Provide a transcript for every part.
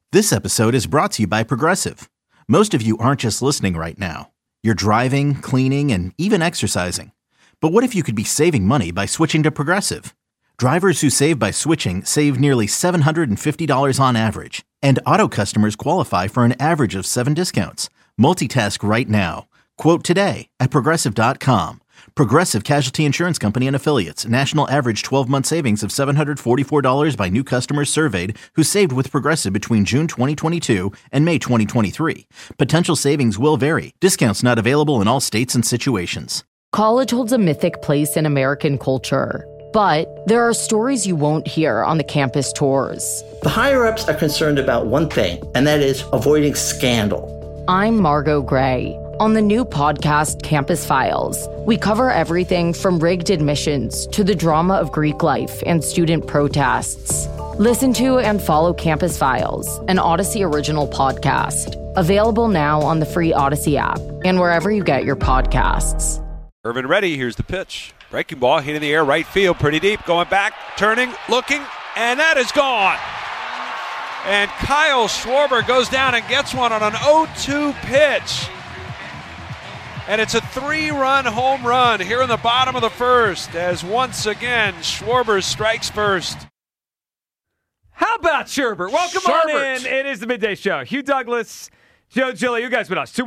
This episode is brought to you by Progressive. Most of you aren't just listening right now. You're driving, cleaning, and even exercising. But what if you could be saving money by switching to Progressive? Drivers who save by switching save nearly $750 on average. And auto customers qualify for an average of 7 discounts. Multitask right now. Quote today at Progressive.com. Progressive Casualty Insurance Company and Affiliates. National average 12-month savings of $744 by new customers surveyed who saved with Progressive between June 2022 and May 2023. Potential savings will vary. Discounts not available in all states and situations. College holds a mythic place in American culture, but there are stories you won't hear on the campus tours. The higher-ups are concerned about one thing, and that is avoiding scandal. I'm Margot Gray. On the new podcast, Campus Files, we cover everything from rigged admissions to the drama of Greek life and student protests. Listen to and follow Campus Files, an Odyssey original podcast. Available now on the free Odyssey app and wherever you get your podcasts. Irvin ready. Here's the pitch. Breaking ball, hit in the air, right field, pretty deep. Going back, turning, looking, and that is gone. And Kyle Schwarber goes down and gets one on an 0-2 pitch. And it's a 3-run home run here in the bottom of the first as once again Schwarber strikes first. How about Sherbert? Welcome on in. It is the Midday Show. Hugh Douglas, Joe Gilly, you guys with us.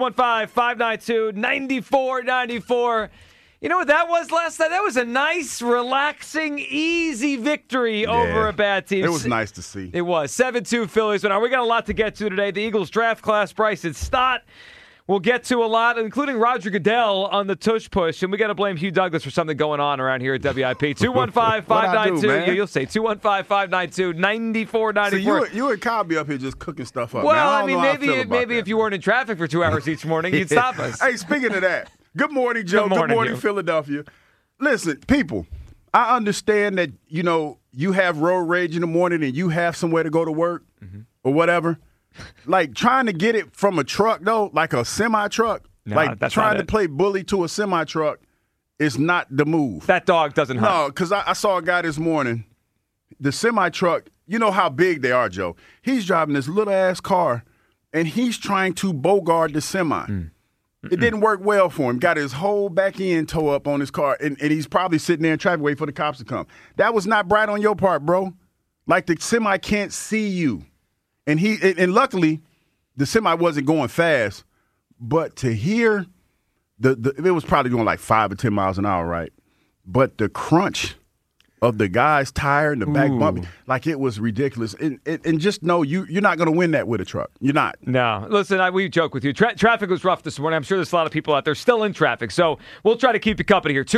215-592-9494. You know what that was last night? That was a nice, relaxing, easy victory over a bad team. It was nice to see. It was. 7-2 Phillies. But we got a lot to get to today. The Eagles draft class, Bryson Stott. We'll get to a lot, including Roger Goodell on the tush push, and we got to blame Hugh Douglas for something going on around here at WIP. 215-592, you'll say 215-592-9494. So you and Kyle be up here just cooking stuff up. Well, man. maybe if you weren't in traffic for 2 hours each morning, you'd stop us. Hey, speaking of that, good morning, Joe. Good morning, Philadelphia. Listen, people, I understand that, you have road rage in the morning and you have somewhere to go to work or whatever. Like trying to get it from a truck, though, like a semi-truck, trying to play bully to a semi-truck is not the move. That dog doesn't hunt. No, because I saw a guy this morning, the semi-truck, you know how big they are, Joe. He's driving this little-ass car, and he's trying to bogart the semi. It didn't work well for him. Got his whole back end toe up on his car, and he's probably sitting there in traffic waiting for the cops to come. That was not bright on your part, bro. Like the semi can't see you. And luckily, the semi wasn't going fast, but to hear it was probably going like 5 or 10 miles an hour, right? But the crunch of the guy's tire and the back bump, like it was ridiculous. And just know you're not going to win that with a truck. You're not. No. Listen, we joke with you. Traffic was rough this morning. I'm sure there's a lot of people out there still in traffic. So we'll try to keep you company here.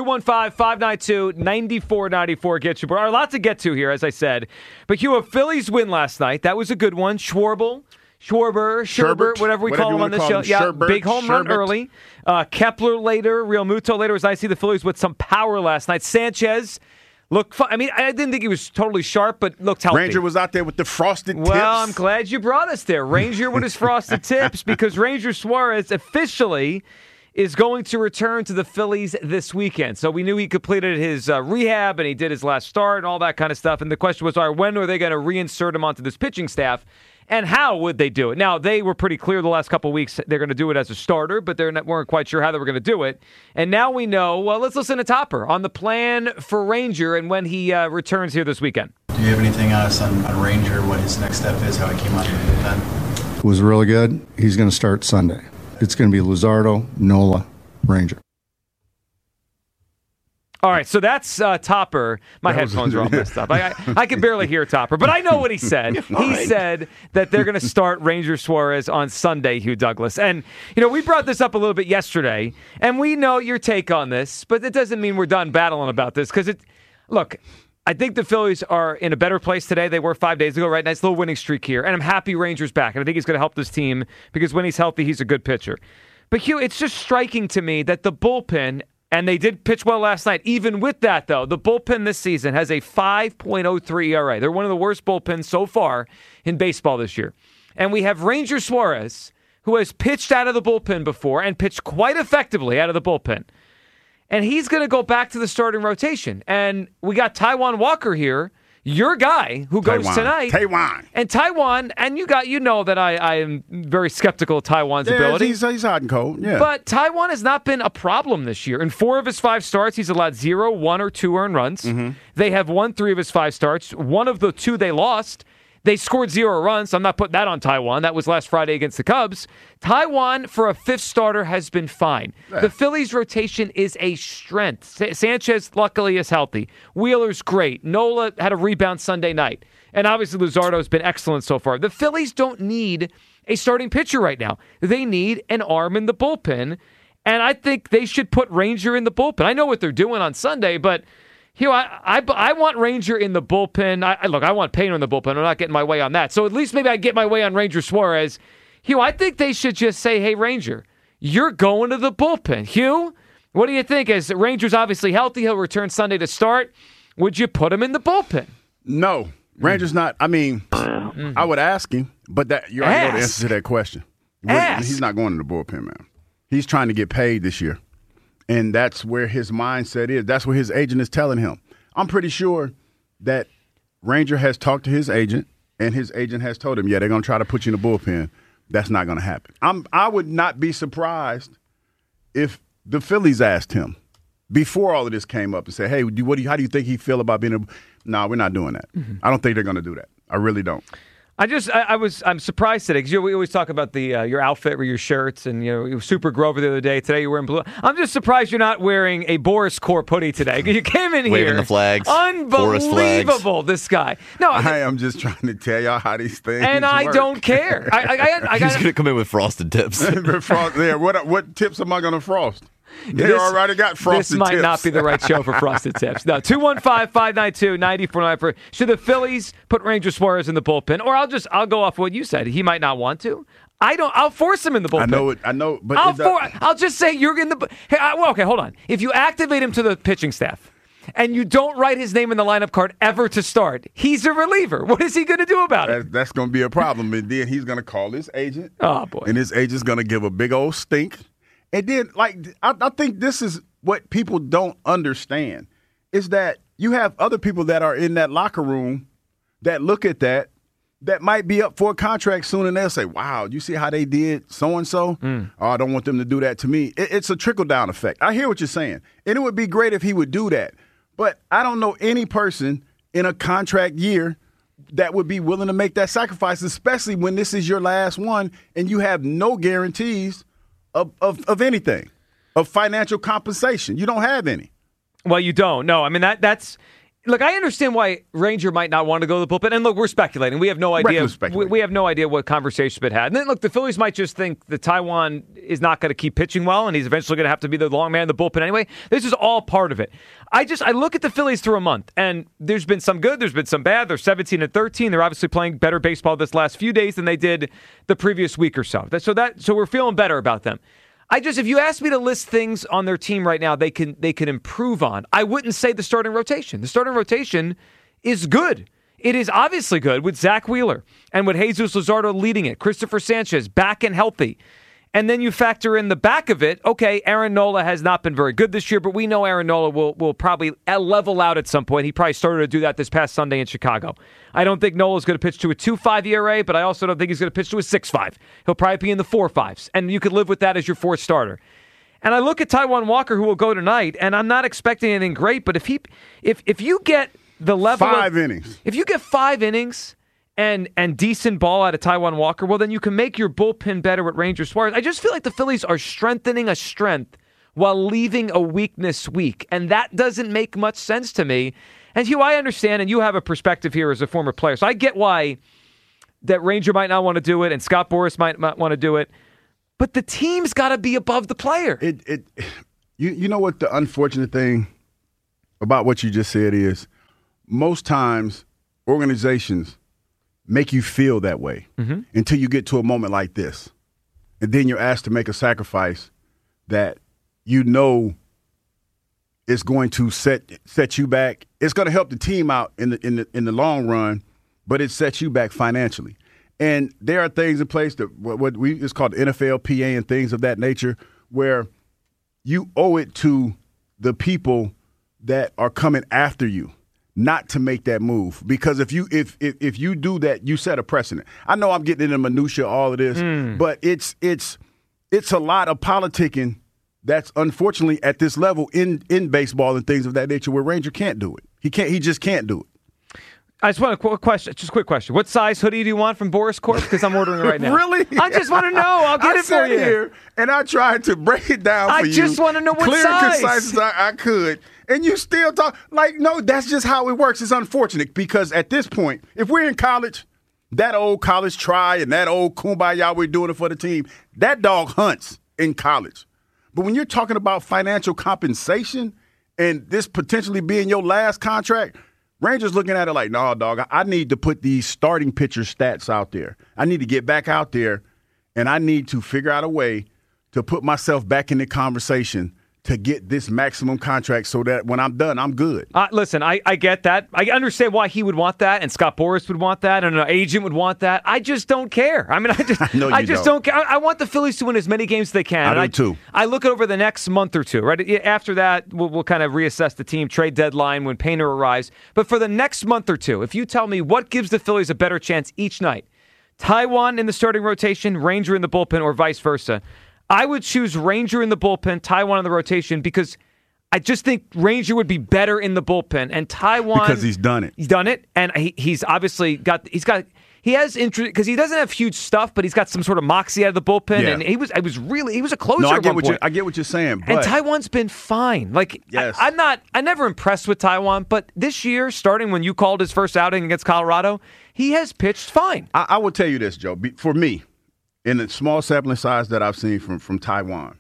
215-592-9494 gets you. But a lot to get to here, as I said. But Hugh, a Phillies win last night. That was a good one. Schwarber, whatever we call him on this show. Yeah, big home run early. Kepler later, Real Muto later. As I see the Phillies with some power last night. Sanchez looked fun. I mean, I didn't think he was totally sharp, but looked healthy. Ranger was out there with the frosted tips. Well, I'm glad you brought us there. Ranger with his frosted tips, because Ranger Suarez officially is going to return to the Phillies this weekend. So we knew he completed his rehab and he did his last start and all that kind of stuff. And the question was, all right, when are they going to reinsert him onto this pitching staff? And how would they do it? Now, they were pretty clear the last couple of weeks they're going to do it as a starter, but they weren't quite sure how they were going to do it. And now we know, well, let's listen to Topper on the plan for Ranger and when he returns here this weekend. Do you have anything on us on Ranger, what his next step is, how he came out of the bullpen? It was really good. He's going to start Sunday. It's going to be Luzardo, Nola, Ranger. All right, so that's Topper. My headphones are all messed up. I can barely hear Topper, but I know what he said. He said that they're going to start Ranger Suarez on Sunday, Hugh Douglas. And, we brought this up a little bit yesterday, and we know your take on this, but it doesn't mean we're done battling about this. Because, look, I think the Phillies are in a better place today. They were 5 days ago, right? Nice little winning streak here. And I'm happy Ranger's back. And I think he's going to help this team because when he's healthy, he's a good pitcher. But, Hugh, it's just striking to me that the bullpen, and they did pitch well last night. Even with that, though, the bullpen this season has a 5.03 ERA. They're one of the worst bullpens so far in baseball this year. And we have Ranger Suarez, who has pitched out of the bullpen before and pitched quite effectively out of the bullpen. And he's going to go back to the starting rotation. And we got Taijuan Walker here, your guy who goes tonight. Taijuan. And Taijuan, and you know that I am very skeptical of Taijuan's ability. He's hot and cold, yeah. But Taijuan has not been a problem this year. In 4 of his 5 starts, he's allowed 0, 1, or 2 earned runs. Mm-hmm. They have won 3 of his 5 starts. 1 of the 2 they lost. They scored 0 runs, so I'm not putting that on Taijuan. That was last Friday against the Cubs. Taijuan, for a 5th starter, has been fine. Yeah. The Phillies' rotation is a strength. Sanchez, luckily, is healthy. Wheeler's great. Nola had a rebound Sunday night. And obviously, Luzardo's been excellent so far. The Phillies don't need a starting pitcher right now. They need an arm in the bullpen, and I think they should put Ranger in the bullpen. I know what they're doing on Sunday, but... Hugh, I want Ranger in the bullpen. I want Painter in the bullpen. I'm not getting my way on that. So at least maybe I get my way on Ranger Suarez. Hugh, I think they should just say, hey, Ranger, you're going to the bullpen. Hugh, what do you think? As Ranger's obviously healthy, he'll return Sunday to start. Would you put him in the bullpen? No. Ranger's not. I mean, I would ask him, but you already know the answer to that question. He's not going to the bullpen, man. He's trying to get paid this year. And that's where his mindset is. That's what his agent is telling him. I'm pretty sure that Ranger has talked to his agent, and his agent has told him, yeah, they're going to try to put you in the bullpen. That's not going to happen. I would not be surprised if the Phillies asked him before all of this came up and said, hey, how do you think he feel about being a – no, we're not doing that. Mm-hmm. I don't think they're going to do that. I really don't. I'm surprised today because we always talk about the your outfit or your shirts, and you were super Grover the other day. Today you're wearing blue. I'm just surprised you're not wearing a Boris Corp hoodie today. You came in waving here, the flags, unbelievable. This guy. No, I am just trying to tell y'all how these things. And work. I don't care. He's gonna come in with frosted tips. What tips am I gonna frost? They already got frosted tips. This might not be the right show for frosted tips. No, 215-592-9494. Should the Phillies put Ranger Suarez in the bullpen? Or I'll go off what you said. He might not want to. I'll force him in the bullpen. I know, but I'll just say you're in the. Hey, okay, hold on. If you activate him to the pitching staff and you don't write his name in the lineup card ever to start, he's a reliever. What is he going to do about it? That's going to be a problem. And then he's going to call his agent. Oh boy! And his agent's going to give a big old stink. And then, I think this is what people don't understand, is that you have other people that are in that locker room that look at that might be up for a contract soon, and they'll say, wow, you see how they did so-and-so? Oh, I don't want them to do that to me. It's a trickle-down effect. I hear what you're saying, and it would be great if he would do that. But I don't know any person in a contract year that would be willing to make that sacrifice, especially when this is your last one and you have no guarantees of anything, of financial compensation. You don't have any. Well, you don't. No, I mean, that's – look, I understand why Ranger might not want to go to the bullpen. And look, we're speculating. We have no idea. We have no idea what conversations been had. And then, look, the Phillies might just think that Taijuan is not going to keep pitching well, and he's eventually going to have to be the long man in the bullpen anyway. This is all part of it. I look at the Phillies through a month, and there's been some good, there's been some bad. They're 17-13. They're obviously playing better baseball this last few days than they did the previous week or so. So we're feeling better about them. If you ask me to list things on their team right now they can improve on, I wouldn't say the starting rotation. The starting rotation is good. It is obviously good with Zach Wheeler and with Jesus Luzardo leading it. Christopher Sanchez back and healthy. And then you factor in the back of it, okay, Aaron Nola has not been very good this year, but we know Aaron Nola will probably level out at some point. He probably started to do that this past Sunday in Chicago. I don't think Nola's going to pitch to a 2.5 ERA, but I also don't think he's going to pitch to a 6.5. He'll probably be in the 4.5s, and you could live with that as your 4th starter. And I look at Taijuan Walker, who will go tonight, and I'm not expecting anything great, but if you get the level 5 innings. If you get 5 innings and decent ball out of Taijuan Walker, well, then you can make your bullpen better with Ranger Suarez. I just feel like the Phillies are strengthening a strength while leaving a weakness weak, and that doesn't make much sense to me. And Hugh, I understand, and you have a perspective here as a former player, so I get why that Ranger might not want to do it, and Scott Boras might not want to do it, but the team's got to be above the player. You know what the unfortunate thing about what you just said is? Most times, organizations make you feel that way until you get to a moment like this. And then you're asked to make a sacrifice that you know is going to set you back. It's going to help the team out in the long run, but it sets you back financially. And there are things in place that it's called the NFLPA and things of that nature where you owe it to the people that are coming after you not to make that move, because if you do that, you set a precedent. I know I'm getting into minutia, all of this, but it's a lot of politicking that's unfortunately at this level in baseball and things of that nature where Ranger can't do it. He just can't do it. I just want a quick question. What size hoodie do you want from Boris Corp? Because I'm ordering it right now. Really? I just want to know. I'll get it for you. Here and I tried to break it down for you. I just want to know what clear size. Clear and concise as I could. And you still talk like, no, that's just how it works. It's unfortunate because at this point, if we're in college, that old college try and that old kumbaya, we're doing it for the team, that dog hunts in college. But when you're talking about financial compensation and this potentially being your last contract, Rangers looking at it like, no, dog, I need to put these starting pitcher stats out there. I need to get back out there, and I need to figure out a way to put myself back in the conversation to get this maximum contract so that when I'm done, I'm good. Listen, I get that. I understand why he would want that, and Scott Boras would want that, and an agent would want that. I just don't care. I mean, I just don't care. I want the Phillies to win as many games as they can. I do too. I look over the next month or two, right? After that, we'll kind of reassess the team, trade deadline when Painter arrives. But for the next month or two, if you tell me what gives the Phillies a better chance each night, Taijuan in the starting rotation, Ranger in the bullpen, or vice versa, I would choose Ranger in the bullpen, Taijuan in the rotation, because I just think Ranger would be better in the bullpen, and Taijuan because he's done it. He's done it, and he's obviously he has interest because he doesn't have huge stuff, but he's got some sort of moxie out of the bullpen, and he was a closer. No, at one point. I get what you're saying, but and Taijuan's been fine. Like yes. I never impressed with Taijuan, but this year, starting when you called his first outing against Colorado, he has pitched fine. I will tell you this, Joe. For me, in the small sampling size that I've seen from Taijuan,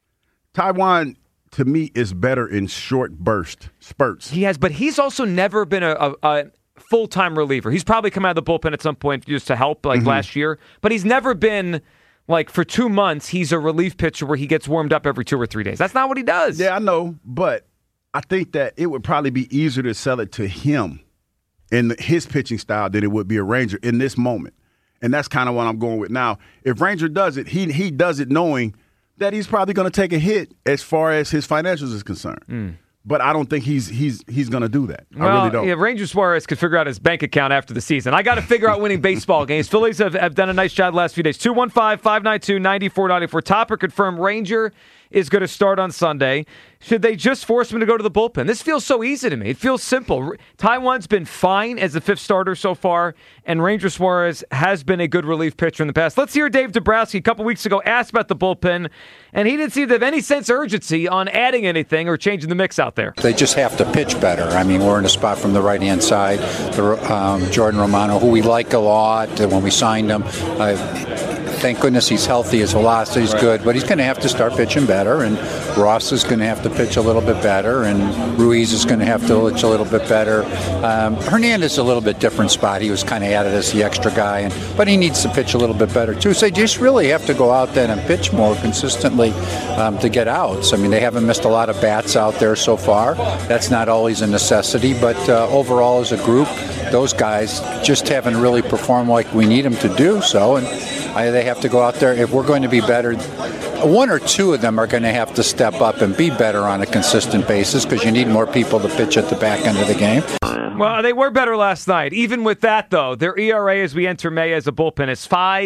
to me, is better in short spurts. He has, but he's also never been a full-time reliever. He's probably come out of the bullpen at some point just to help, like last year. But he's never been, like, for 2 months, he's a relief pitcher where he gets warmed up every 2 or 3 days. That's not what he does. Yeah, I know, but I think that it would probably be easier to sell it to him in his pitching style than it would be a Ranger in this moment. And that's kind of what I'm going with. Now, if Ranger does it, he does it knowing that he's probably going to take a hit as far as his financials is concerned. But I don't think he's going to do that. I really don't. Yeah, Ranger Suarez could figure out his bank account after the season. I got to figure out winning baseball games. Phillies have done a nice job the last few days. 215-592-9494. Topper confirmed Ranger is going to start on Sunday. Should they just force him to go to the bullpen? This feels so easy to me. It feels simple. Taijuan's been fine as the fifth starter so far, and Ranger Suarez has been a good relief pitcher in the past. Let's hear Dave Dombrowski a couple weeks ago asked about the bullpen, and he didn't seem to have any sense of urgency on adding anything or changing the mix out there. They just have to pitch better. I mean, we're in a spot from the right-hand side. Jordan Romano, who we like a lot when we signed him, thank goodness he's healthy. His velocity is good, but he's going to have to start pitching better, and Ross is going to have to pitch a little bit better, and Ruiz is going to have to pitch a little bit better. Hernandez is a little bit different spot. He was kind of added as the extra guy, but he needs to pitch a little bit better too. So they just really have to go out there and pitch more consistently to get outs. I mean, they haven't missed a lot of bats out there so far. That's not always a necessity, but overall as a group, those guys just haven't really performed like we need them to do so, and they have to go out there. If we're going to be better, one or two of them are going to have to step up and be better on a consistent basis because you need more people to pitch at the back end of the game. Well, they were better last night. Even with that, though, their ERA as we enter May as a bullpen is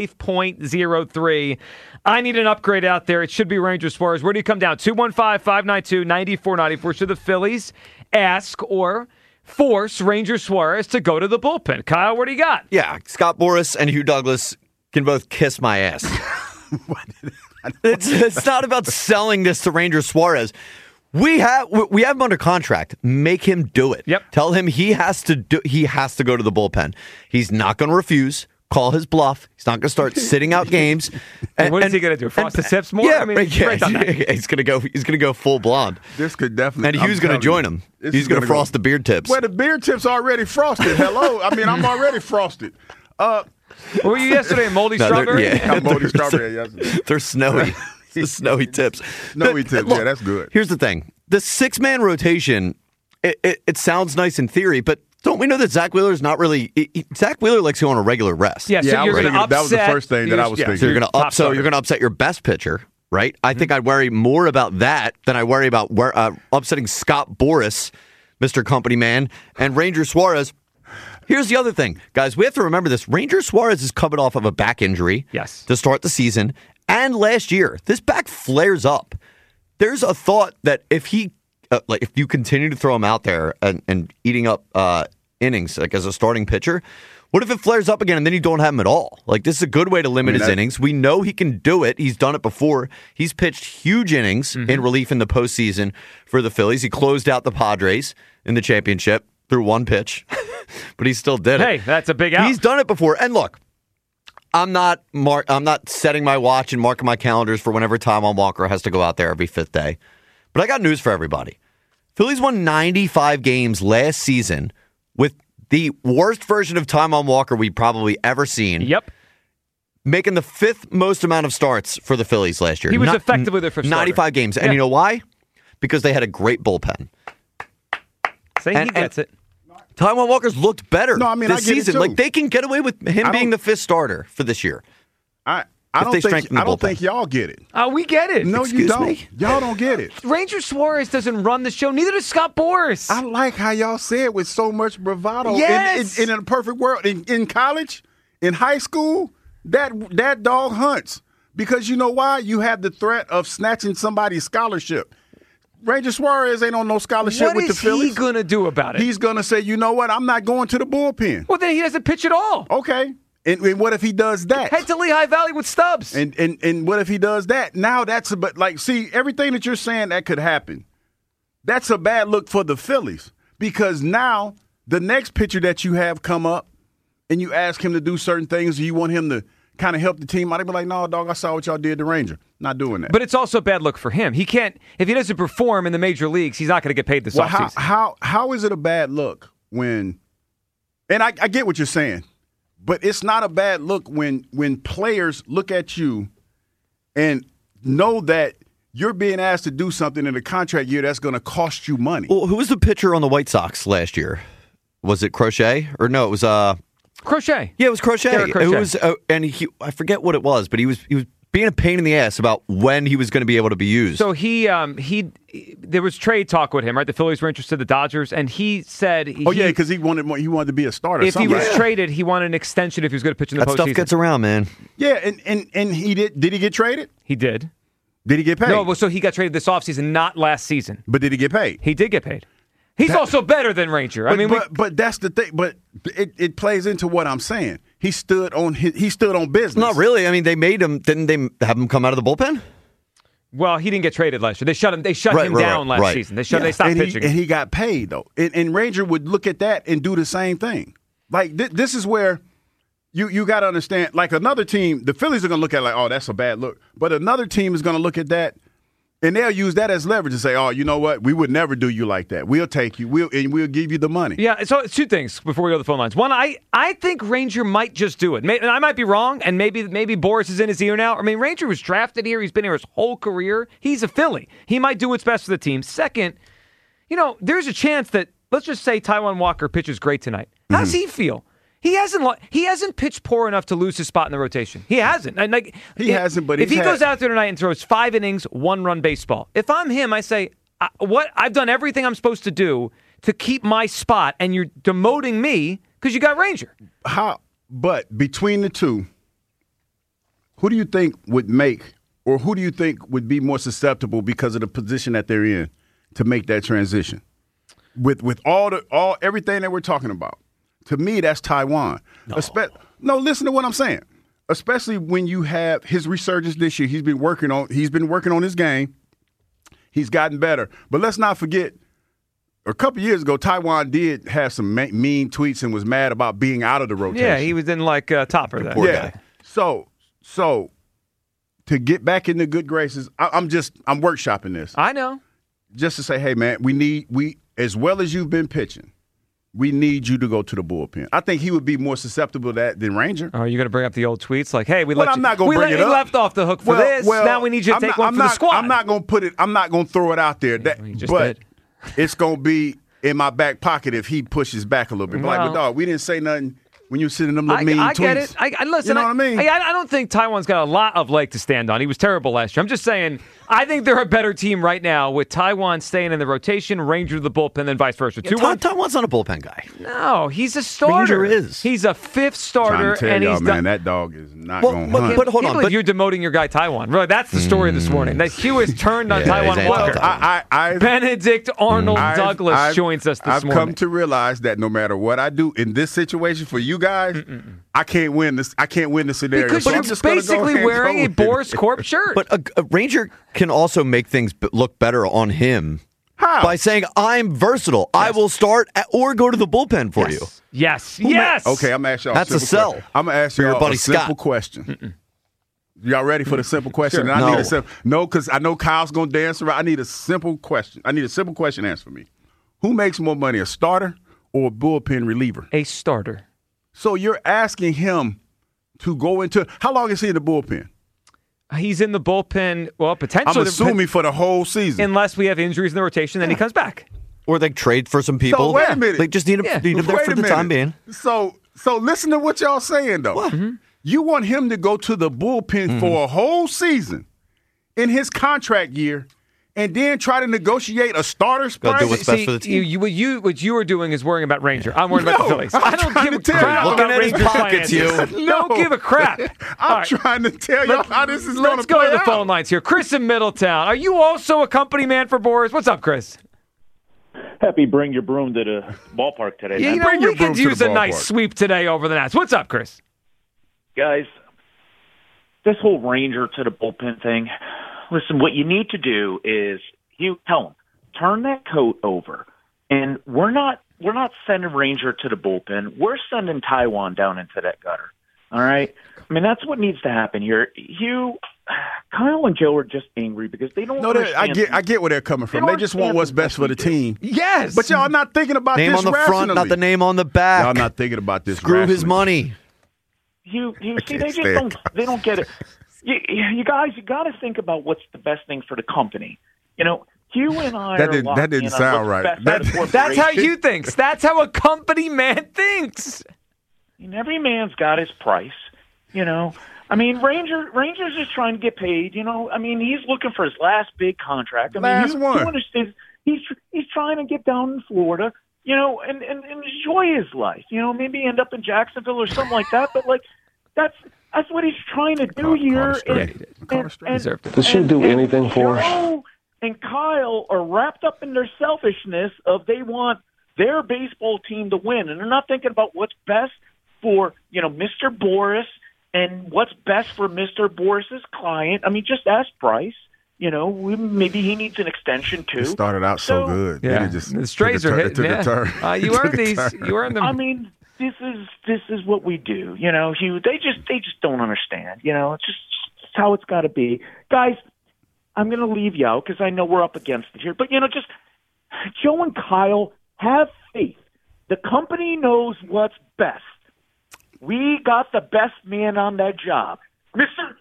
5.03. I need an upgrade out there. It should be Ranger Suarez. Where do you come down? 215-592-9494. Should the Phillies ask or force Ranger Suarez to go to the bullpen? Kyle, what do you got? Yeah, Scott Boras and Hugh Douglas can both kiss my ass. It's not about selling this to Ranger Suarez. We have him under contract. Make him do it. Yep. Tell him he has to go to the bullpen. He's not going to refuse. Call his bluff. He's not going to start sitting out games. And what is he going to do? Frost the tips more? Yeah, I mean, he's going to go full blonde. This could definitely. And Hugh's going to join him. He's going to frost the beard tips. Well, the beard tips already frosted. Hello. I mean, I'm already frosted. What were you yesterday? Moldy strawberry? Yeah, moldy strawberry yesterday. They're snowy. The snowy tips. Snowy tips, yeah, that's good. Here's the thing. The six-man rotation, it sounds nice in theory, but don't we know that Zach Wheeler's not really... Zach Wheeler likes to go on a regular rest. Yeah, so you're going to upset... That was the first thing that I was thinking. So you're going to upset your best pitcher, right? I think I'd worry more about that than I worry about upsetting Scott Boras Mr. Company Man, and Ranger Suarez. Here's the other thing, guys. We have to remember this. Ranger Suarez is coming off of a back injury to start the season. And last year, this back flares up. There's a thought that if he, if you continue to throw him out there and eating up innings like as a starting pitcher, what if it flares up again and then you don't have him at all? Like, this is a good way to limit his innings. We know he can do it. He's done it before. He's pitched huge innings in relief in the postseason for the Phillies. He closed out the Padres in the championship through one pitch, but he still did it. Hey, that's a big out. He's done it before. And look, I'm not setting my watch and marking my calendars for whenever Taijuan Walker has to go out there every fifth day. But I got news for everybody. Phillies won 95 games last season with the worst version of Taijuan Walker we've probably ever seen. Yep. Making the fifth most amount of starts for the Phillies last year. He was effectively their fifth 95 games. And you know why? Because they had a great bullpen. He gets it. Taijuan Walker's looked better this season. It too. Like, they can get away with him being the fifth starter for this year. I don't think y'all get it. We get it. No, Excuse you don't. me? Y'all don't get it. Ranger Suarez doesn't run the show. Neither does Scott Boras. I like how y'all say it with so much bravado. Yes. In a perfect world, in college, in high school, that dog hunts. Because you know why? You have the threat of snatching somebody's scholarship. Ranger Suarez ain't on no scholarship with the Phillies. What is he going to do about it? He's going to say, you know what? I'm not going to the bullpen. Well, then he doesn't pitch at all. Okay. And what if he does that? Head to Lehigh Valley with Stubbs. And what if he does that? Now that's see, everything that you're saying that could happen, that's a bad look for the Phillies. Because now the next pitcher that you have come up and you ask him to do certain things, or you want him to kind of help the team out, they'd be like, no, dog, I saw what y'all did to Ranger. Not doing that. But it's also a bad look for him. He can't, if he doesn't perform in the major leagues, he's not going to get paid this offseason. How is it a bad look when, and I get what you're saying, but it's not a bad look when players look at you and know that you're being asked to do something in a contract year that's going to cost you money. Well, who was the pitcher on the White Sox last year? Was it Crochet? Or no, it was Crochet. Yeah, it was Crochet. Derek Crochet. It was, and I forget what it was, but he was being a pain in the ass about when he was going to be able to be used. So there was trade talk with him, right? The Phillies were interested in the Dodgers, and he said, because he wanted to be a starter. If he was traded, he wanted an extension if he was going to pitch in the postseason. That stuff gets around, man. Yeah, and he did. Did he get traded? He did. Did he get paid? No, well, so he got traded this offseason, not last season. But did he get paid? He did get paid. He's also better than Ranger. But that's the thing. But it plays into what I'm saying. He stood on business. Not really. I mean, they made him. Didn't they have him come out of the bullpen? Well, he didn't get traded last year. They shut him down last season. They stopped pitching. And he got paid though. And Ranger would look at that and do the same thing. Like this is where you got to understand. Like another team, the Phillies are going to look at it like, oh, that's a bad look. But another team is going to look at that. And they'll use that as leverage and say, oh, you know what? We would never do you like that. We'll take you. We'll give you the money. Yeah, so two things before we go to the phone lines. One, I think Ranger might just do it. And I might be wrong, and maybe Boras is in his ear now. I mean, Ranger was drafted here. He's been here his whole career. He's a Philly. He might do what's best for the team. Second, there's a chance that, let's just say Taijuan Walker pitches great tonight. How does he feel? He hasn't pitched poor enough to lose his spot in the rotation. He hasn't. Hasn't, but if he goes out there tonight and throws 5 innings, 1-run baseball, if I'm him, I say, I've done everything I'm supposed to do to keep my spot, and you're demoting me because you got Ranger. But between the two, who do you think would who do you think would be more susceptible because of the position that they're in to make that transition? With everything that we're talking about. To me, that's Taijuan. No, listen to what I'm saying. Especially when you have his resurgence this year. He's been working on his game. He's gotten better. But let's not forget, a couple years ago, Taijuan did have some mean tweets and was mad about being out of the rotation. Yeah, he was in Topper. That poor guy. So to get back in the good graces, I'm workshopping this. I know. Just to say, hey man, we as well as you've been pitching, we need you to go to the bullpen. I think he would be more susceptible to that than Ranger. Oh, you're going to bring up the old tweets like, hey, we I'm not going to bring it up. Left off the hook for this. Now we need you to take one for the squad. I'm not going to put it. I'm not going to throw it out there. But it's going to be in my back pocket if he pushes back a little bit. Like, dog, we didn't say nothing. when you sending them little mean tweets. I get it. I listen. You know what I mean? I don't think Taiwan's got a lot of leg to stand on. He was terrible last year. I'm just saying, I think they're a better team right now with Taiwan staying in the rotation, Ranger to the bullpen, and vice versa. Taiwan's not a bullpen guy. No, he's a starter. Ranger is. He's a fifth starter, and he's man, that dog is not going to hunt. But hold on. But you're demoting your guy Taiwan. Really, that's the story this morning. That Hugh has turned on Taiwan Walker. Benedict Arnold Douglas joins us this morning. I've come to realize that no matter what I do in this situation for you guys, I can't win this. I can't win the scenario. Because you're basically wearing a Boris Corp shirt. But a Ranger can also make things look better on him. How? By saying, I'm versatile. Yes. I will start or go to the bullpen for you. Yes. Okay, I'm going to ask y'all That's a sell. Question. I'm going to ask y'all a simple question. Y'all ready for the simple question? Sure. No, because I know Kyle's going to dance around. I need a simple question. Answer for me. Who makes more money, a starter or a bullpen reliever? A starter. So you're asking him to go into – how long is he in the bullpen? He's in the bullpen, well, potentially. I'm assuming for the whole season. Unless we have injuries in the rotation, then he comes back. Or they trade for some people. So wait a minute. They just need him there for the time being. So listen to what y'all saying, though. What? You want him to go to the bullpen for a whole season in his contract year and then try to negotiate a starter's price? Do what's best for the team. What you are doing is worrying about Ranger. I'm worried about the Phillies. I don't give a crap Looking about at his Ranger's pockets, finances. you. Don't give a crap. I'm trying to tell you how this is going to play out. Let's go to the phone lines here. Chris in Middletown. Are you also a company man for Boris? What's up, Chris? Happy bring your broom to the ballpark today. Yeah, we could use a nice sweep today over the Nats. What's up, Chris? Guys, this whole Ranger to the bullpen thing, listen, what you need to do is you tell him, turn that coat over. And we're not sending Ranger to the bullpen. We're sending Taiwan down into that gutter. All right? I mean, that's what needs to happen here. Kyle and Joe are just angry because they don't understand. I get where they're coming from. They just want what's best for the team. Yes. But y'all not thinking about name this on the rationally. front, not the name on the back. Y'all not thinking about this Screw rationally. his money. You see, they don't get it. You guys, you got to think about what's the best thing for the company. You know, Hugh and I that didn't sound right. That's how you think. That's how a company man thinks. And every man's got his price. You know, I mean, Ranger's just trying to get paid. You know, I mean, he's looking for his last big contract. I mean, you understand? He's trying to get down in Florida. You know, and enjoy his life. You know, maybe end up in Jacksonville or something like that. But like, that's what he's trying to do here. Does she do anything for us? And Kyle are wrapped up in their selfishness of they want their baseball team to win, and they're not thinking about what's best for Mr. Boris and what's best for Mr. Boris's client. I mean, just ask Bryce. You know, maybe he needs an extension too. It started out so good. Yeah, the strays are hitting. You earned these. You earned them. I mean, this is what we do. You know, Hugh. They just don't understand. You know, it's just how it's got to be, guys. I'm going to leave you out because I know we're up against it here. But just Joe and Kyle, have faith. The company knows what's best. We got the best man on that job, Mr.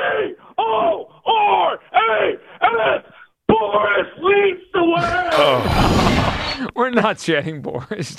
B-O-R-A-S. Boris leads the way. We're not chatting Boris.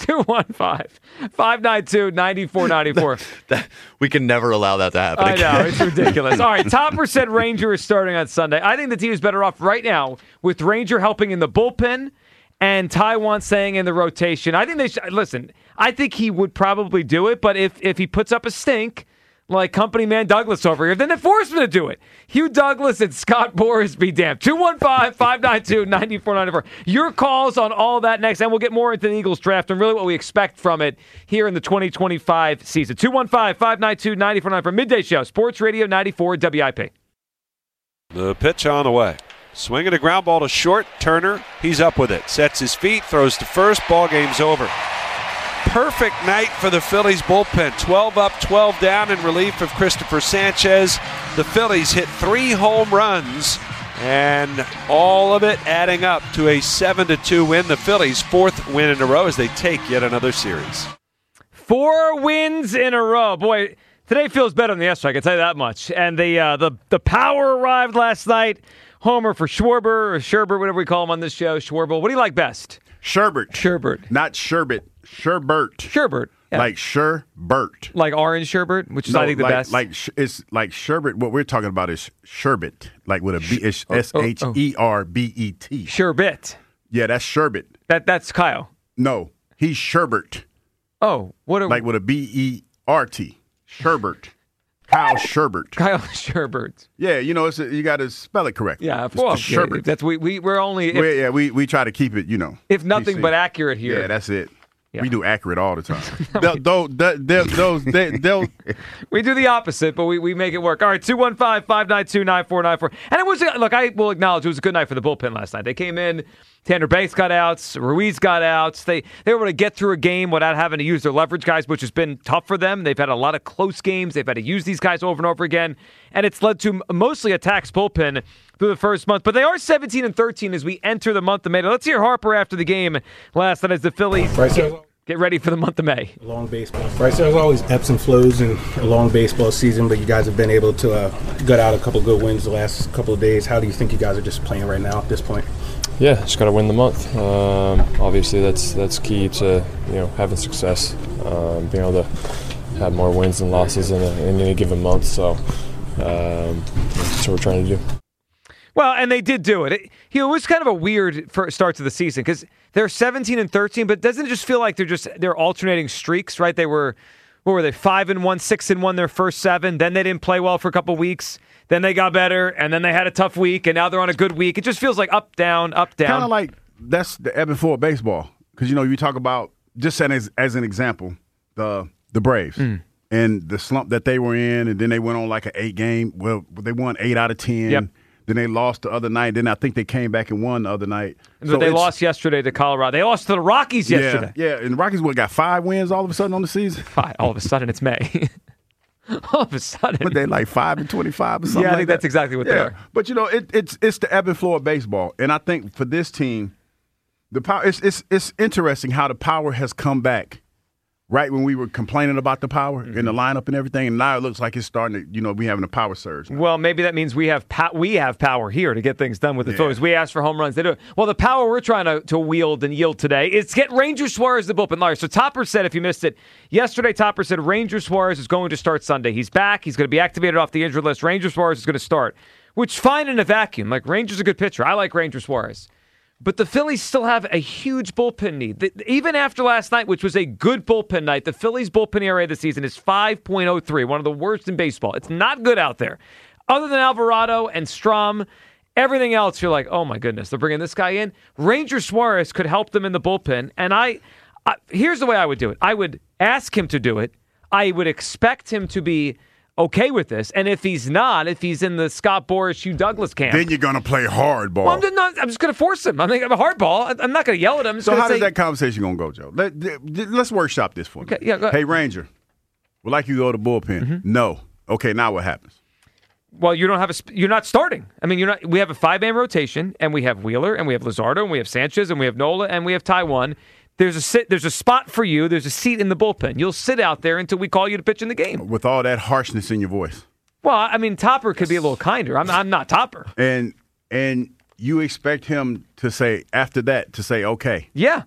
215-592-9494. We can never allow that to happen I again. know, it's ridiculous. All right, Topper said Ranger is starting on Sunday. I think the team is better off right now with Ranger helping in the bullpen and Taiwan staying in the rotation. I think they should, listen, I think he would probably do it, but if he puts up a stink, like company man Douglas over here, then they force him to do it. Hugh Douglas and Scott Boris be damned. 215-592-9494. Your calls on all that next, and we'll get more into the Eagles draft and really what we expect from it here in the 2025 season. 215-592-9494. Midday Show, Sports Radio 94 WIP. The pitch on the way. Swinging a ground ball to short. Turner, he's up with it. Sets his feet, throws to first. Ball game's over. Perfect night for the Phillies bullpen. 12 up, 12 down in relief of Christopher Sanchez. The Phillies hit 3 home runs, and all of it adding up to a 7-2 win. The Phillies' 4th win in a row as they take yet another series. 4 wins in a row. Boy, today feels better than yesterday, I can tell you that much. And the power arrived last night. Homer for Schwarber, or Sherbert, whatever we call him on this show. Schwarber. What do you like best? Sherbert. Sherbert. Not sherbet. Sherbert. Sherbert. Yeah. Like sherbet. Like orange sherbet, which is, I think, the best. It's like sherbet. What we're talking about is sherbet, like with a B. It's SHERBET. Sherbet. Yeah, that's sherbet. That's Kyle. No, he's sherbet. Oh, like with a BERT. Sherbet. Kyle Sherbert. Kyle Sherbert. Yeah, you got to spell it correct. Yeah, well, Sherbert. That's we're only. We try to keep it, if nothing but accurate here. Yeah, that's it. Yeah. We do accurate all the time. We do the opposite, but we make it work. All right, 215-592-9494. And it was, look, I will acknowledge it was a good night for the bullpen last night. They came in, Tanner Banks got outs, Ruiz got outs. They were able to get through a game without having to use their leverage guys, which has been tough for them. They've had a lot of close games. They've had to use these guys over and over again. And it's led to mostly a taxed bullpen through the first month. But they are 17-13 as we enter the month of May. Now, let's hear Harper after the game last night as the Phillies get ready for the month of May. Long baseball. Right, so there's always ebbs and flows in a long baseball season, but you guys have been able to gut out a couple good wins the last couple of days. How do you think you guys are just playing right now at this point? Yeah, just got to win the month. Obviously, that's key to having success, being able to have more wins than losses in any given month. So that's what we're trying to do. Well, and they did do it. It was kind of a weird start to the season because they're 17-13, but doesn't it just feel like they're alternating streaks, right? They were, 5-1, 6-1 their first 7. Then they didn't play well for a couple weeks. Then they got better, and then they had a tough week, and now they're on a good week. It just feels like up, down, up, down. Kind of like that's the ebb and flow of baseball. Because, you talk about, just as an example, the Braves and the slump that they were in, and then they went on like an 8-game. Well, they won 8 out of 10. Yep. Then they lost the other night. Then I think they came back and won the other night. But they lost yesterday to Colorado. They lost to the Rockies yesterday. Yeah, and the Rockies got 5 wins all of a sudden on the season? 5. All of a sudden, it's May. All of a sudden. But they like 5-25 or something. Yeah, I think that's exactly what they are. But, it's the ebb and flow of baseball. And I think for this team, the power. It's interesting how the power has come back right when we were complaining about the power in the lineup and everything, and now it looks like it's starting to, we having a power surge now. Well, maybe that means we have power here to get things done with the Phillies. We asked for home runs. They do it. Well, the power we're trying to wield and yield today is get Ranger Suarez the bullpen. Larry, so Topper said, if you missed it, yesterday Topper said Ranger Suarez is going to start Sunday. He's back. He's going to be activated off the injured list. Ranger Suarez is going to start, which fine in a vacuum. Like, Ranger's a good pitcher. I like Ranger Suarez. But the Phillies still have a huge bullpen need. Even after last night, which was a good bullpen night, the Phillies' bullpen ERA this season is 5.03, one of the worst in baseball. It's not good out there. Other than Alvarado and Strom, everything else, you're like, oh my goodness, they're bringing this guy in. Ranger Suarez could help them in the bullpen. And here's the way I would do it. I would ask him to do it. I would expect him to be okay with this. And if he's not, if he's in the Scott Boras, Hugh Douglas camp, then you're going to play hardball. Well, I'm just going to force him. I'm a hardball. I'm not going to yell at him. So how is that conversation going to go, Joe? Let's workshop this for me. Okay, yeah, go ahead. Hey, Ranger, we'd like you to go to the bullpen. Mm-hmm. No. Okay, now what happens? Well, you don't have you're not starting. I mean, we have a 5-man rotation, and we have Wheeler, and we have Luzardo, and we have Sanchez, and we have Nola, and we have Taijuan. There's a spot for you. There's a seat in the bullpen. You'll sit out there until we call you to pitch in the game. With all that harshness in your voice. Well, I mean, Topper could be a little kinder. I'm not Topper. And you expect him to say, after that, to say, okay. Yeah.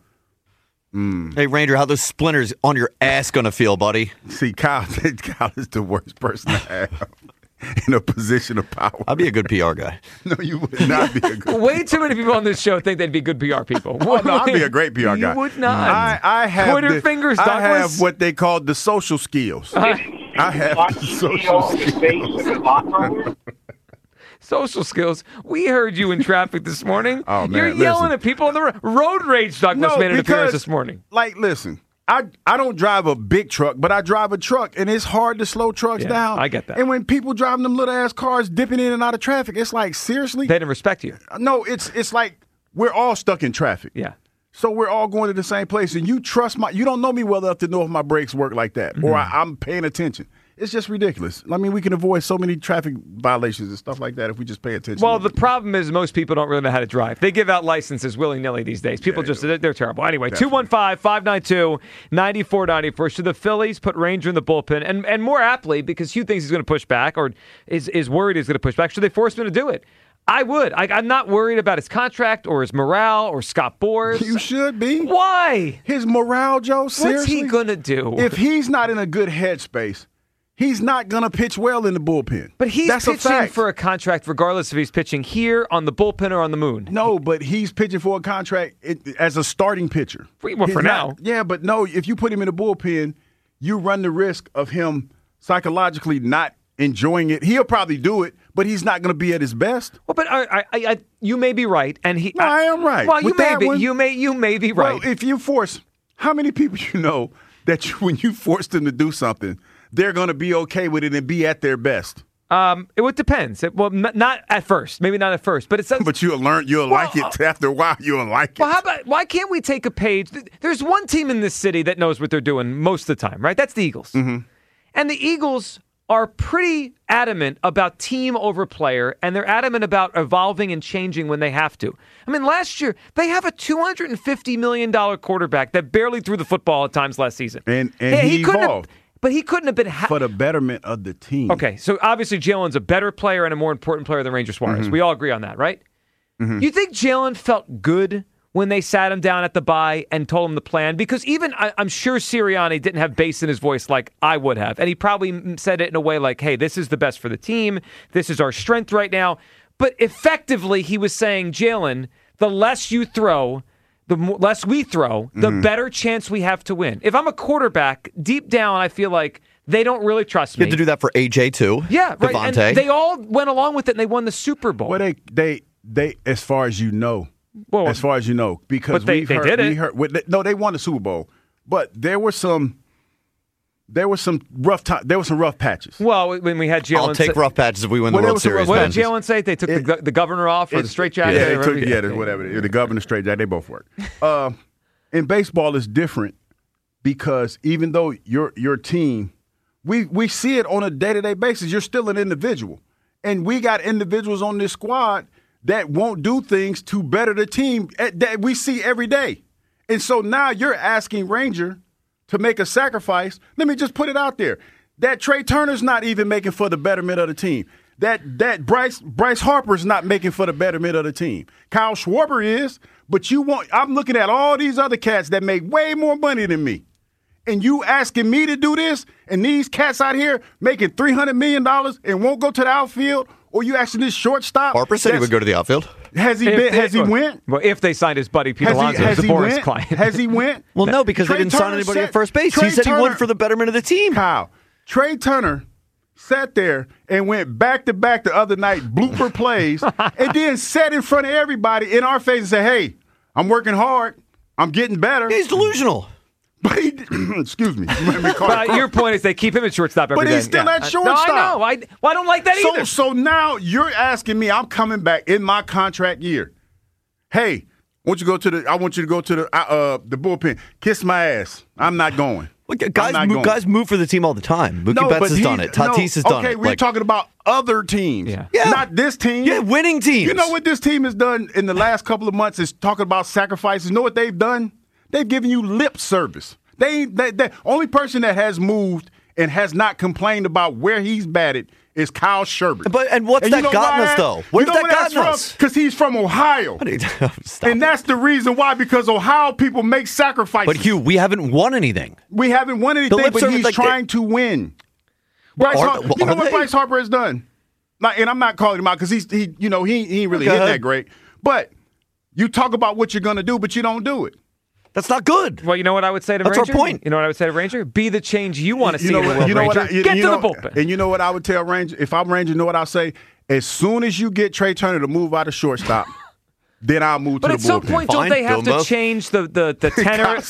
Hey, Ranger, how those splinters on your ass going to feel, buddy? See, Kyle is the worst person to have in a position of power. I'd be a good PR guy. No, you would not be a good Way too many people on this show think they'd be good PR people. Oh, no, I'd be a great PR guy. You would not. I have Twitter fingers, Douglas. I have what they call the social skills. I have the social skills. Social skills. We heard you in traffic this morning. Oh, man, you're yelling at people on the road. Road rage, Douglas made an appearance this morning. Like, listen. I don't drive a big truck, but I drive a truck, and it's hard to slow trucks down. I get that. And when people driving them little-ass cars, dipping in and out of traffic, it's like, seriously? They didn't respect you. No, it's like we're all stuck in traffic. Yeah. So we're all going to the same place, and you don't know me well enough to know if my brakes work like that, or I'm paying attention. It's just ridiculous. I mean, we can avoid so many traffic violations and stuff like that if we just pay attention. Well, the problem is most people don't really know how to drive. They give out licenses willy-nilly these days. People they're terrible. Anyway, 215-592-9494. Should the Phillies put Ranger in the bullpen? And more aptly, because Hugh thinks he's going to push back or is worried he's going to push back, should they force him to do it? I would. I'm not worried about his contract or his morale or Scott Boras. You should be. Why? His morale, Joe, seriously? What's he going to do? If he's not in a good headspace, he's not going to pitch well in the bullpen. But he's That's pitching for a contract regardless if he's pitching here, on the bullpen, or on the moon. No, but he's pitching for a contract as a starting pitcher. Well, for now. Yeah, but no, if you put him in the bullpen, you run the risk of him psychologically not enjoying it. He'll probably do it, but he's not going to be at his best. Well, but you may be right, and I am right. Well, you may be right. Well, if you force, how many people you know that when you force them to do something, they're going to be okay with it and be at their best? It depends. Not at first. Maybe not at first, but it's. But you'll learn. You'll like it after a while. You'll like it. Well, why can't we take a page? There's one team in this city that knows what they're doing most of the time, right? That's the Eagles. Mm-hmm. And the Eagles are pretty adamant about team over player, and they're adamant about evolving and changing when they have to. I mean, last year, they have a $250 million quarterback that barely threw the football at times last season. And he evolved. But he couldn't have been for the betterment of the team. Okay, so obviously Jalen's a better player and a more important player than Ranger Suarez. Mm-hmm. We all agree on that, right? Mm-hmm. You think Jalen felt good when they sat him down at the bye and told him the plan? Because even I'm sure Sirianni didn't have bass in his voice like I would have. And he probably said it in a way like, hey, this is the best for the team. This is our strength right now. But effectively, he was saying, Jalen, the less you throw, the less we throw, the better chance we have to win. If I'm a quarterback, deep down, I feel like they don't really trust me. You had to do that for AJ, too. Yeah, right. Devontae. And they all went along with it, and they won the Super Bowl. Well, they as far as you know, because they did it. They won the Super Bowl, but there were some rough time. There were some rough patches. Well, when we had Jalen, I'll take rough patches if we win the World Series. What did Jalen say? They took the governor off or the straitjacket? Yeah, they took whatever. The governor straitjacket. They both work. In baseball, it's different because even though your team, we see it on a day-to-day basis. You're still an individual, and we got individuals on this squad that won't do things to better the team that we see every day. And so now you're asking Ranger to make a sacrifice. Let me just put it out there. That Trey Turner's not even making for the betterment of the team. That Bryce Harper's not making for the betterment of the team. Kyle Schwarber is, but I'm looking at all these other cats that make way more money than me. And you asking me to do this, and these cats out here making $300 million and won't go to the outfield, or you asking this shortstop? Harper said he would go to the outfield. Has he went? Well, if they signed his buddy Pete Alonso as the Boras client. Has he went? Well, no, because they didn't sign anybody at first base. He said he would for the betterment of the team. Kyle, Trey Turner sat there and went back-to-back the other night, blooper plays, and then sat in front of everybody in our face and said, hey, I'm working hard. I'm getting better. He's delusional. But excuse me. But your point is they keep him at shortstop every day. But he's still at shortstop. No, I know. I don't like that either. So now you're asking me, I'm coming back in my contract year. Hey, I want you to go to the bullpen. Kiss my ass. I'm not going. Look, guys move for the team all the time. Mookie Betts has done it. Tatis has done it. Okay, we're talking about other teams. Yeah. Not this team. Yeah, winning teams. You know what this team has done in the last couple of months is talking about sacrifices. You know what they've done? They've given you lip service. The only person that has moved and has not complained about where he's batted is Kyle Schwarber. And what's that gotten us, though? Where's that gotten us? Because he's from Ohio. And that's the reason why, because Ohio people make sacrifices. But, Hugh, we haven't won anything. We haven't won anything, but he's trying to win. You know what Bryce Harper has done? And I'm not calling him out because he ain't really hitting that great. But you talk about what you're going to do, but you don't do it. That's not good. Well, you know what I would say to Ranger? That's our point. You know what I would say to Ranger? Be the change you want to see in the world, Ranger. Get to the bullpen. And you know what I would tell Ranger? If I'm Ranger, you know what I'll say? As soon as you get Trey Turner to move out of shortstop, then I'll move to the bullpen. But at some point, don't they have to change the tenor?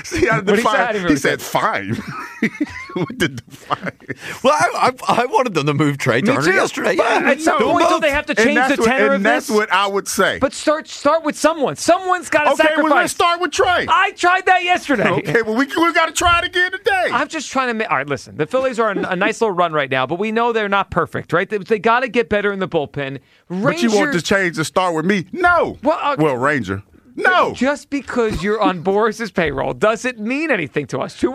He said, fine. With the fine. Well, I wanted them to move Trey Turner yesterday. Yeah, at some point, don't they have to change the tenor of this? And that's what I would say. But start with someone. Someone's got to sacrifice. Okay, well, let's start with Trey. I tried that yesterday. Okay, well, we got to try it again today. I'm just trying to make... All right, listen. The Phillies are a nice little run right now, but we know they're not perfect, right? They got to get better in the bullpen. But you want this change to start with me? No. Well, Ranger. No. Just because you're on Boris's payroll doesn't mean anything to us.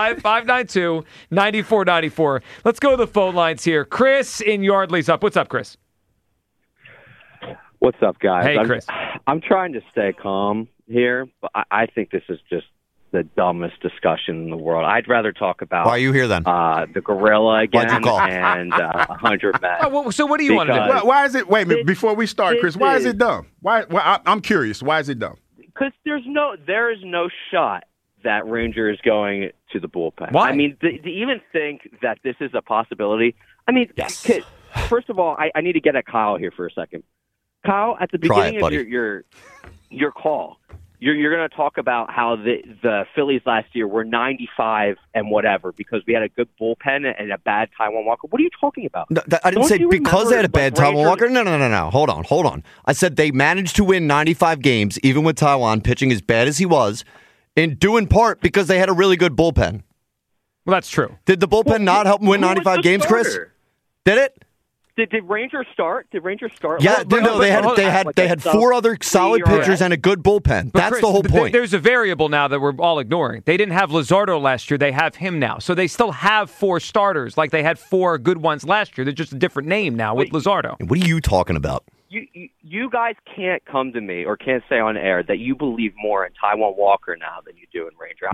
215-592-9494. Let's go to the phone lines here. Chris in Yardley's up. What's up, Chris? What's up, guys? Hey, Chris. I'm trying to stay calm here, but I think this is just the dumbest discussion in the world. I'd rather talk about Why are you here then? The gorilla again Why'd you call? and 100 men. So what do you want to do? Why is it? Wait a minute. Before we start, Chris, why is it dumb? Why? I'm curious. Why is it dumb? Because there is no shot that Ranger is going to the bullpen. Why? I mean, to even think that this is a possibility. I mean, first of all, I need to get at Kyle here for a second. Kyle, at the beginning of your call, you're going to talk about how the Phillies last year were 95 and whatever because we had a good bullpen and a bad Taijuan Walker. What are you talking about? No, I didn't say because they had a bad Taijuan Walker. No. Hold on. I said they managed to win 95 games, even with Taijuan pitching as bad as he was, in due in part because they had a really good bullpen. Well, that's true. Did the bullpen not help them win 95 games, Chris? Did it? Did Ranger start? Yeah, they had four other solid pitchers and a good bullpen. But That's Chris, the whole point. There's a variable now that we're all ignoring. They didn't have Luzardo last year. They have him now. So they still have four starters like they had four good ones last year. They're just a different name now with Luzardo. What are you talking about? You guys can't come to me or can't say on air that you believe more in Taijuan Walker now than you do in Ranger.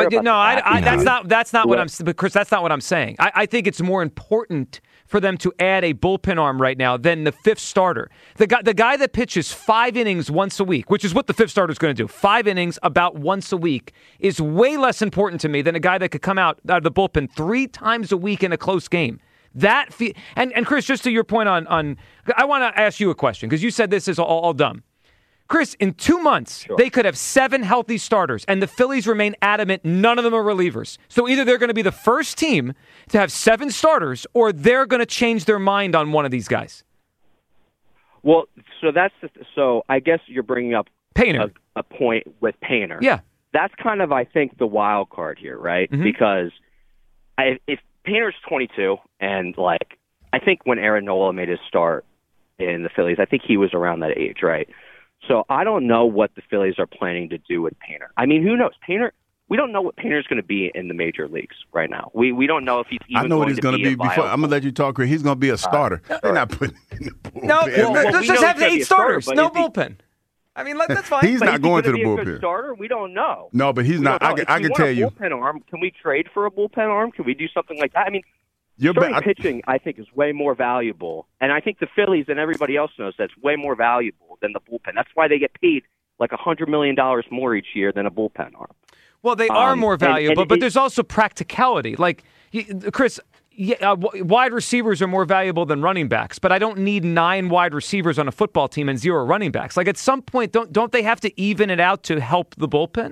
That's not what I'm. But Chris, that's not what I'm saying. I think it's more important for them to add a bullpen arm right now than the fifth starter. The guy that pitches 5 innings once a week, which is what the fifth starter is going to do, 5 innings about once a week, is way less important to me than a guy that could come out of the bullpen 3 times a week in a close game. And Chris, just to your point on I want to ask you a question because you said this is all dumb. Chris, in 2 months, they could have 7 healthy starters, and the Phillies remain adamant none of them are relievers. So either they're going to be the first team to have 7 starters, or they're going to change their mind on one of these guys. Well, so I guess you're bringing up Painter. A point with Painter. Yeah. That's kind of, I think, the wild card here, right? Mm-hmm. Because if Painter's 22, and I think when Aaron Nola made his start in the Phillies, I think he was around that age, right? So I don't know what the Phillies are planning to do with Painter. I mean, who knows? Painter, we don't know what Painter's going to be in the major leagues right now. We don't know if he's even I know what he's going to be before. I'm going to let you talk, Chris. He's going to be a starter. They're not putting him in the bullpen. No, let's just have 8 starters. No bullpen. I mean, that's fine. He's not going to the bullpen. A good starter? We don't know. No, but he's not. I can tell you. Bullpen arm, can we trade for a bullpen arm? Can we do something like that? I mean, starting pitching, I think, is way more valuable. And I think the Phillies and everybody else knows that's way more valuable than the bullpen. That's why they get paid like $100 million more each year than a bullpen arm. Well, they are more valuable, but there's also practicality. Like, Chris, wide receivers are more valuable than running backs, but I don't need 9 wide receivers on a football team and 0 running backs. Like, at some point, don't they have to even it out to help the bullpen?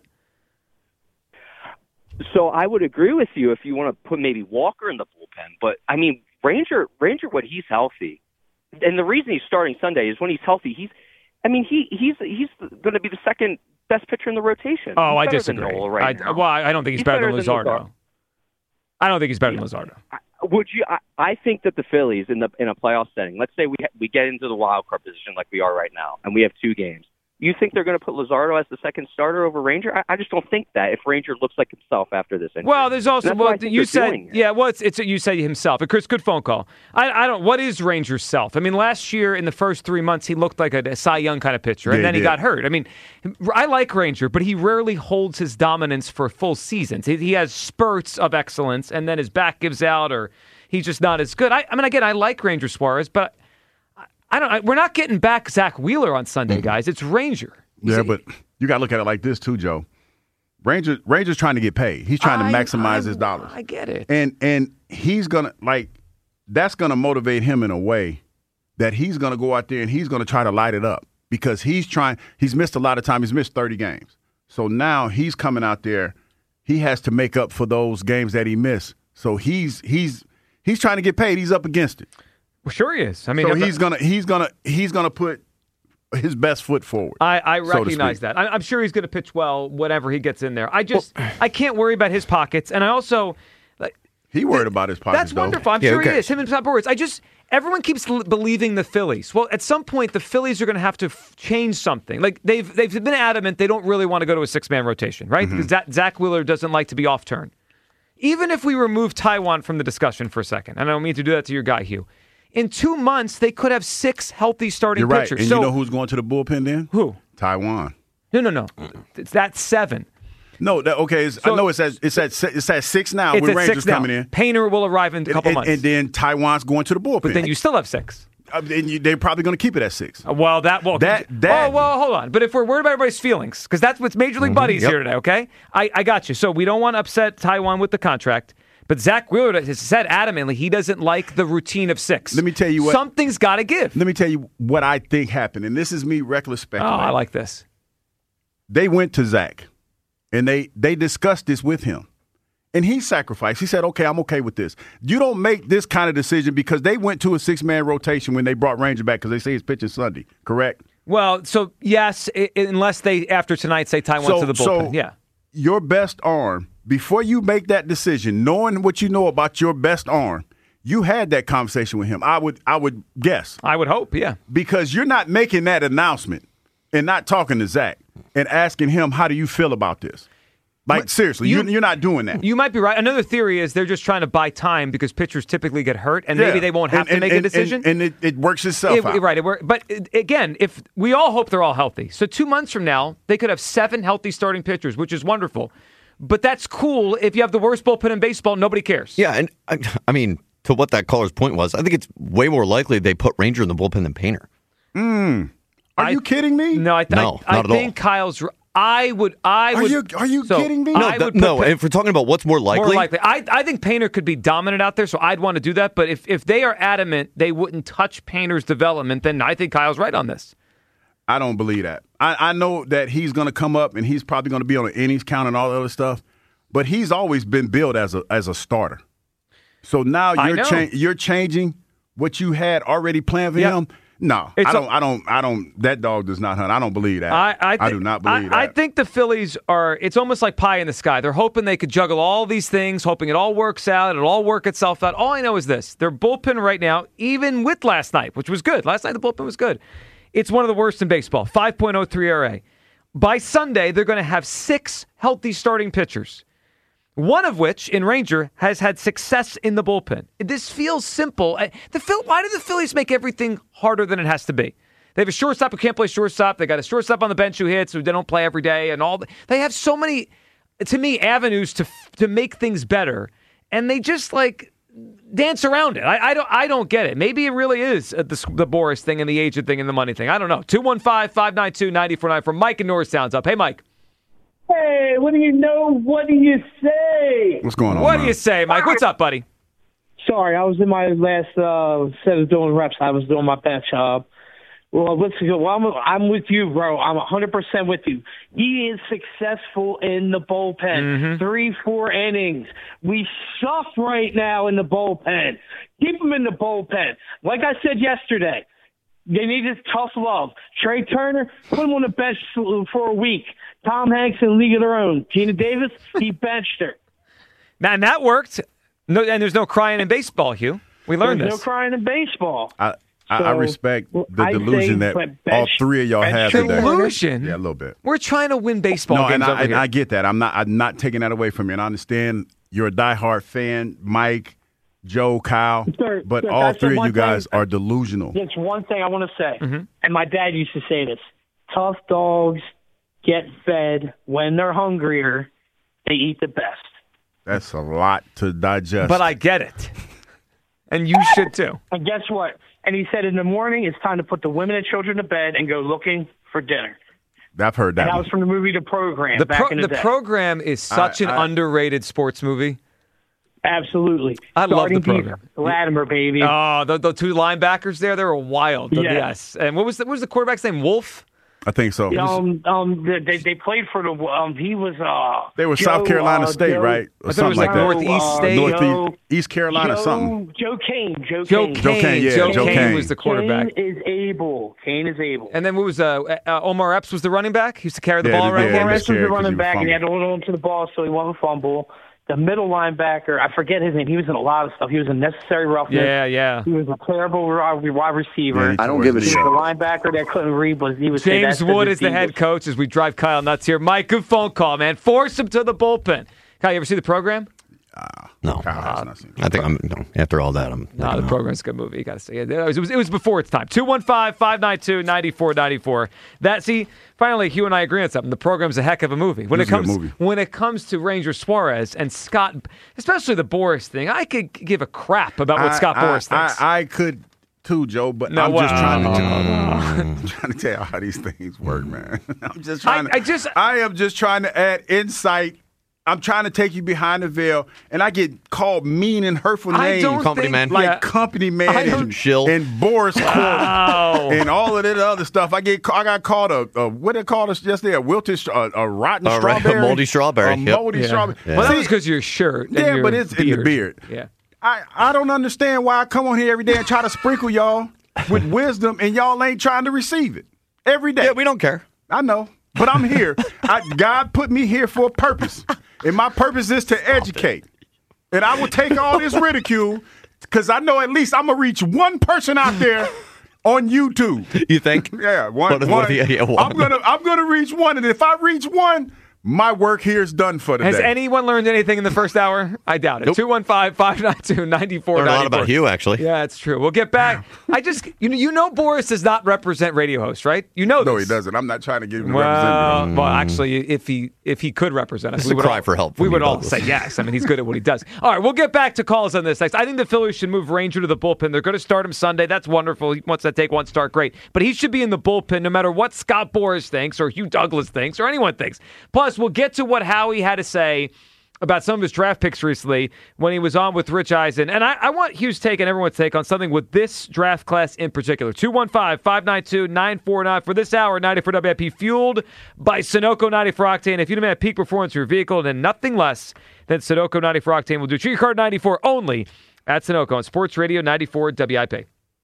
So I would agree with you if you want to put maybe Walker in the bullpen. But, I mean, Ranger, when he's healthy, and the reason he's starting Sunday is when he's healthy, he's going to be the second best pitcher in the rotation. Oh, I disagree. I don't think he's better than Luzardo. I don't think he's better than Luzardo. Would you? I think that the Phillies in a playoff setting, let's say we get into the wild card position like we are right now, and we have 2 games. You think they're going to put Luzardo as the second starter over Ranger? I just don't think that if Ranger looks like himself after this injury. Well, there's also you said you said himself. And Chris, good phone call. I don't. What is Ranger's self? I mean, last year in the first 3 months, he looked like a Cy Young kind of pitcher, and then he got hurt. I mean, I like Ranger, but he rarely holds his dominance for full seasons. He has spurts of excellence, and then his back gives out, or he's just not as good. I mean, again, I like Ranger Suarez, but we're not getting back Zach Wheeler on Sunday, guys. It's Ranger. Yeah, but you got to look at it like this too, Joe. Ranger's trying to get paid. He's trying to maximize his dollars. I get it. And he's gonna that's gonna motivate him in a way that he's gonna go out there and he's gonna try to light it up because he's missed a lot of time. He's missed 30 games. So now he's coming out there. He has to make up for those games that he missed. So he's trying to get paid. He's up against it. Well, sure he is. I mean, so he's gonna put his best foot forward. I recognize that. I'm sure he's going to pitch well whenever he gets in there. I can't worry about his pockets, and I also he worried about his pockets. That's wonderful. I'm sure he is. Him and Scott Boras. Everyone keeps believing the Phillies. Well, at some point, the Phillies are going to have to change something. Like they've been adamant they don't really want to go to a 6-man rotation, right? Mm-hmm. Because Zach Wheeler doesn't like to be off turn. Even if we remove Taijuan from the discussion for a second, and I don't mean to do that to your guy, Hugh. In 2 months, they could have 6 healthy starting You're right. pitchers. And so, you know who's going to the bullpen then? Who? Taiwan. No. That's 7. No, okay. I know it's at 6 now. It's With at Rangers 6 now. coming in. Painter will arrive in a couple months. And then Taiwan's going to the bullpen. But then you still have 6. They're probably going to keep it at 6. Well, hold on. But if we're worried about everybody's feelings, because that's what's Major League Buddies here today, okay? I got you. So we don't want to upset Taiwan with the contract. But Zach Wheeler has said adamantly he doesn't like the routine of 6. Let me tell you what. Something's got to give. Let me tell you what I think happened. And this is me reckless speculating. Oh, I like this. They went to Zach, and they discussed this with him. And he sacrificed. He said, okay, I'm okay with this. You don't make this kind of decision because they went to a 6-man rotation when they brought Ranger back because they say he's pitching Sunday, correct? Well, so, yes, unless they, after tonight, say Taiwan to the bullpen. Yeah. Your best arm, before you make that decision, knowing what you know about your best arm, you had that conversation with him. I would guess. I would hope, yeah. Because you're not making that announcement and not talking to Zach and asking him, how do you feel about this? Like, seriously, you're not doing that. You might be right. Another theory is they're just trying to buy time because pitchers typically get hurt, and maybe they won't have to make a decision. And it works itself out. Right. But again, if we all hope they're all healthy. So 2 months from now, they could have 7 healthy starting pitchers, which is wonderful. But that's cool. If you have the worst bullpen in baseball, nobody cares. Yeah, and I mean, to what that caller's point was, I think it's way more likely they put Ranger in the bullpen than Painter. Are you kidding me? No, I think Kyle's. I would. Are you kidding me? No. If we're talking about what's more likely, I think Painter could be dominant out there, so I'd want to do that. But if they are adamant they wouldn't touch Painter's development, then I think Kyle's right on this. I don't believe that. I know that he's going to come up and he's probably going to be on an innings count and all that other stuff, but he's always been billed as a starter. So now you're changing what you had already planned for him. No, I don't. That dog does not hunt. I don't believe that. I do not believe that. I think the Phillies are. It's almost like pie in the sky. They're hoping they could juggle all these things, hoping it all works out. It'll all work itself out. All I know is this: their bullpen right now, even with last night, which was good. Last night the bullpen was good. It's one of the worst in baseball. 5.03 ERA. By Sunday, they're going to have 6 healthy starting pitchers. One of which, in Ranger, has had success in the bullpen. This feels simple. Why do the Phillies make everything harder than it has to be? They have a shortstop who can't play shortstop. They got a shortstop on the bench who hits, who they don't play every day, and all. They have so many, to me, avenues to make things better, and they just dance around it. I don't get it. Maybe it really is the Boris thing and the agent thing and the money thing. I don't know. 215-592-94.9 from Mike in Norristown's up. Hey, Mike. Hey, what do you know? What do you say? What's going on? What do you say, Mike? What's up, buddy? Sorry, I was in my last set of doing reps. I was doing my bench. Well, listen, I'm with you, bro. I'm 100% with you. He is successful in the bullpen. 3-4 innings. We suck right now in the bullpen. Keep him in the bullpen. Like I said yesterday, they need his tough love. Trey Turner, put him on the bench for a week. Tom Hanks in League of Their Own. Gina Davis, he benched her. Man, that worked. No, and there's no crying in baseball, Hugh. We learned There's no crying in baseball. I respect the delusion that all three of y'all have today. Delusion? Yeah, a little bit. We're trying to win baseball games over here. I get that. I'm not taking that away from you. And I understand you're a diehard fan, Mike, Joe, Kyle. But all three of you guys are delusional. There's one thing I want to say, and my dad used to say this. Tough dogs get fed when they're hungrier. They eat the best. That's a lot to digest. But I get it. And you should too. And guess what? And he said in the morning, it's time to put the women and children to bed and go looking for dinner. I've heard that. And that was from the movie The Program back in the day. The Program is such an underrated sports movie. Absolutely. I love The Program. Latimer, baby. Oh, the two linebackers there, they were wild. Yes. And what was the quarterback's name? Wolf? I think so. They played for the. He was. They were South Carolina State, right? Or something like that. Northeast State. East Carolina, something. Joe Kane. Joe Kane was the quarterback. Kane is able. And then what was Omar Epps was the running back? He used to carry the ball around. Omar Epps was the running back, and he had to hold on to the ball so he won't fumble. The middle linebacker, I forget his name. He was in a lot of stuff. He was a necessary roughness. Yeah. He was a terrible wide receiver. Yeah, I don't give a shit. The linebacker that couldn't read was James Wood is the head coach as we drive Kyle nuts here. Mike, good phone call, man. Force him to the bullpen. Kyle, you ever see The Program? No. I think after all that, No, the program's a good movie. You got to say it. It was before its time. 215-592-9494. Finally, Hugh and I agree on something. The program's a heck of a movie. When it comes to Ranger Suarez and Scott, especially the Boras thing, I could give a crap about what Scott Boras thinks. I could too, Joe, but I'm just trying to tell you how these things work, man. I am just trying to add insight. I'm trying to take you behind the veil, and I get called mean and hurtful names. Company man. Company man and Shill. And Boris Court and all of that other stuff. I got called what they called us yesterday, a wilted, a rotten strawberry. A moldy strawberry. A moldy strawberry. Yeah. Well, that was because of your shirt and your but it's beard. in the beard. Yeah. I don't understand why I come on here every day and try to sprinkle y'all with wisdom, and y'all ain't trying to receive it every day. Yeah, we don't care. I know, but I'm here. God put me here for a purpose. And my purpose is to educate. And I will take all this ridicule because I know at least I'm going to reach one person out there on YouTube. You think? Yeah, one. One. I'm gonna reach one. And if I reach one, my work here is done for the day. Has anyone learned anything in the first hour? I doubt it. Nope. 215-592-9494. Learned a lot about Hugh, actually. Yeah, it's true. We'll get back. You know Boris does not represent radio hosts, right? You know this. No, he doesn't. I'm not trying to get him to represent me. Well, actually, if he could represent us, It's a cry for help. We would all say yes. I mean, he's good at what he does. All right, we'll get back to calls on this next. I think the Phillies should move Ranger to the bullpen. They're going to start him Sunday. That's wonderful. He wants to take one start, great. But he should be in the bullpen no matter what Scott Boras thinks or Hugh Douglas thinks or anyone thinks. Plus, we'll get to what Howie had to say about some of his draft picks recently when he was on with Rich Eisen. And I want Hugh's take and everyone's take on something with this draft class in particular. 215-592-9449 for this hour, 94 WIP, fueled by Sunoco 94 Octane. If you demand peak performance for your vehicle, then nothing less than Sunoco 94 Octane will do. Treat your car 94 only at Sunoco on Sports Radio 94 WIP.